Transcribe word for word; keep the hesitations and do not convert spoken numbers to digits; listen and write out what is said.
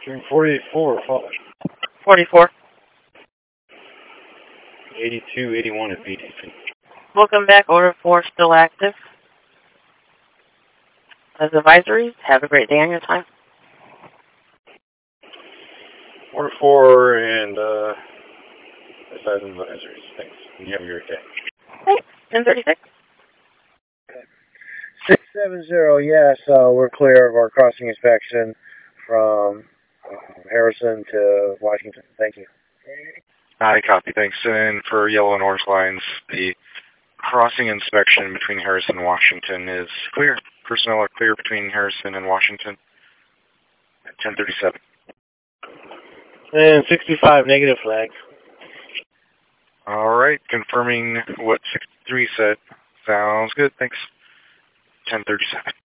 forty-eight four, followed. forty-four. eighty-two eighty-one at B T C. Welcome back. Order four still active. As advisories, have a great day on your time. Order four and, uh, besides advisories. Thanks. And you have a great day. Thanks. ten thirty-six. six seven zero, yes, uh, we're clear of our crossing inspection from uh, Harrison to Washington. Thank you. I copy, thanks. And for yellow and orange lines, the crossing inspection between Harrison and Washington is clear. Personnel are clear between Harrison and Washington at ten thirty-seven. And sixty-five, negative flag. All right, confirming what sixty-three said. Sounds good, thanks. ten thirty-seven.